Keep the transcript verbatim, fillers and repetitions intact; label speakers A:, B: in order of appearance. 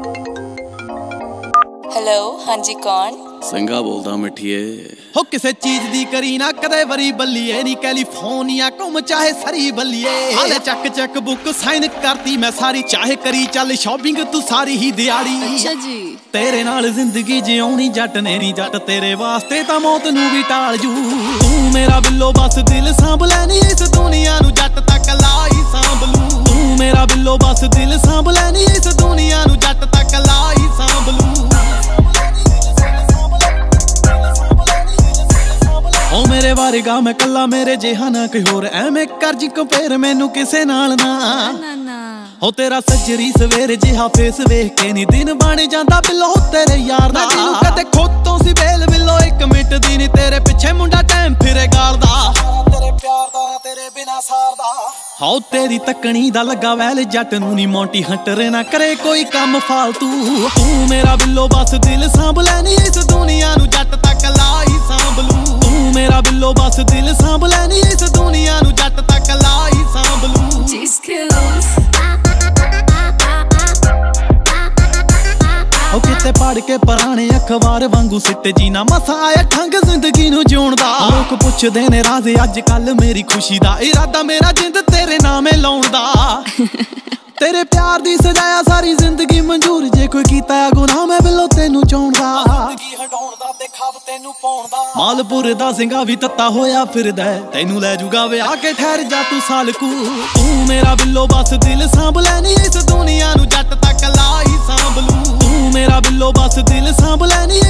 A: hello हाँ जी कौन
B: संगा बोलदा मिठिए
C: हो किसे चीज दी करी ना कदे वरी बल्लिए नी कैलिफोर्निया घूम चाहे सरी बल्लिए हाले चक चक बुक साइन करती मैं सारी चाहे करी चल शॉपिंग तू सारी ही दिहाड़ी
A: अच्छा जी
C: तेरे नाल जिंदगी जिउणी जट ने नी जट तेरे वास्ते तां मौत नू भी टाल जू तू मेरा बिल्लो बस दिल सांभ लैनी इस दुनिया नू जट तक लाई सांभ लू तू मेरा बिल्लो बस दिल सांभ लैनी इस दुनिया नू जट तक लाई सांभ लू ओ मेरे वारेगा मैं कला मेरे जिहा ना कोई होर एवें कर जी कंपेयर मैनू किसे नाल ना हो तेरा सजरी सवेरे जिहा फेस वेख के नी दिन बन जांदा बिल्लो तेरे यार दा जिन्नू कदे खोतों सी बेल बिल्लो एक मिनट दी नी तेरे पिछे मुंडा टाइम फिरे गालदा तेरे प्यार दा तेरे बिना सारदा हो तेरी तकनी दा लगा वैल जट नू नी मोंटी हंटर ना करे कोई काम फालतू तू मेरा बिल्लो बस दिल सांभ लैनी इस दुनिया नू जट तक लाई सांभ लू मेरा बिल्लो बस दिल सांभ लैनी इस दुनिया नू जट तक लाई सांभ लू ओ किते पढ़ के पुराने अखबार वांगू सिट जीना मसा आया ठंग जिंदगी नू जिउण दा लोक पुछदे ने राज अज कल मेरी खुशी दा इरादा मेरा जिंद तेरे नामे लाउण दा तेरे प्यार दी सजाया सारी जिंदगी मंजूर जे कोई कीता गुनाह मैं बिल्लो तेनू चाहुंदा जिंदगी हटाउण दा ते खाब तेनू पाउण दा मालपुर दा सिंगा भी तत्ता होया फिरदा तेनू ले जूगा वे आके ठहर जा तू सालकू तू मेरा बिल्लो बस दिल सांभ लैनी इस दुनिया नू जट तक लाई सांभ लू तू मेरा बिल्लो बस दिल सांभ लैनी